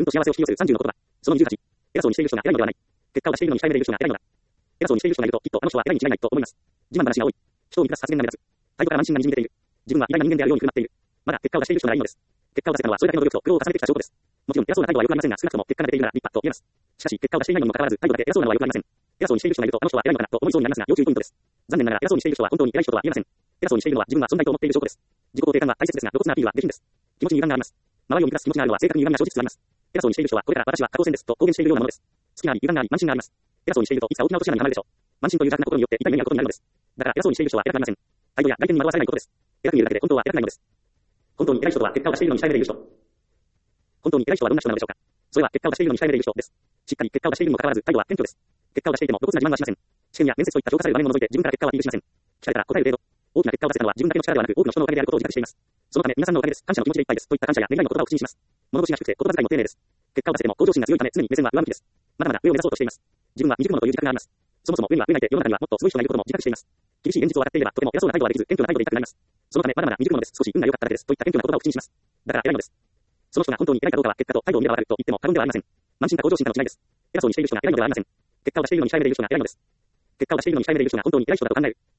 と幸せを引き寄せる30の言葉。その28。偉そうにしている人が偉いのではない。結果を出しているのに控えめでいる人が偉いのだ。偉そうにしている人がいると、きっとあの人は偉いに違いないと思います。自慢話が多い。人を満たす発言が目立つ。態度から慢心が滲み出ている。自分は偉大な人間であるように振る舞っている。まだ結果を出している人ならいいのです。結果を出せたのはそれだけの努力と苦労を重ねてきた証拠です。もちろん偉そうな態度は良くありませんが、少なくとも結果が出ているなら立派と言えます。しかし結果を出していないにもかかわらず態度だけ偉そうなのは良くありません。偉そうにしている人がいるとあの人は偉いのかなと思いそうになりますが、要注意ポイントです。残念ながら偉そうにしている人は本当に偉い人とは言えません。偉そうにしているのは自分は存在と思っている証拠です。自己肯定感は大切ですが、露骨なアピールは下品です。気持ちに歪んがあります。周りを満たす気持ちがあるのは正確に歪んだ証実があります。偉そうにしている人はこれから私は下降線ですと公言しているようなものです。好きがあり、歪んがあり、慢心があります。偉そうにしているといつか大きな落とし穴にはまるでしょう。慢心という弱なことによって痛い目に遭うことになるのです。だから偉そうにしている人は偉くありません。態度や外見に惑わされないことです。偉く見えるだけで本当は偉くないのです。本当に偉い人とは結果を出しているのに控えめでいる人。本当に偉い人はどんな人なのでしょうか。それは結果を出しているのに控えめでいる人です。しっかり結果を出しているにもかかわらず態度は謙虚です。結果を出していても露骨な自慢はしません。試験や面接といった評価される場面を除いて自分から結果はアピールしません。聞かれたら答える程度。大きな結果を出せたのは自分だけの力ではなく多くの人のおかげであることを自覚しています。そのため皆さんのおかげです。感謝の気持ちでいっぱいです。といった感謝や願いの言葉を口にします。物腰が低くて言葉遣いも丁寧です。結果を出せても向上心が強いため常に目線は上向きです。まだまだ上を目指そうとしています。自分は未熟者という自覚があります。そもそも上には上がいて世の中にはもっとすごい人がいることも自覚しています。厳しい現実を笑っていればとても偉そうな態度はできず謙虚な態度でいたくなります。そのためまだまだ未熟者です。少し運が良かっただけです。といった謙虚な言葉を口にします。だから偉いのです。その人が本当に偉いかどうかは結果と態度を見ればわかると言っても過言ではありません。慢心か向上心かの違いです。偉そうにしている人が偉いのではありません。結果を出しているのに控えめでいる人が偉いのです。結果を出しているのに控えめでいる人が本当に偉い人だと考える。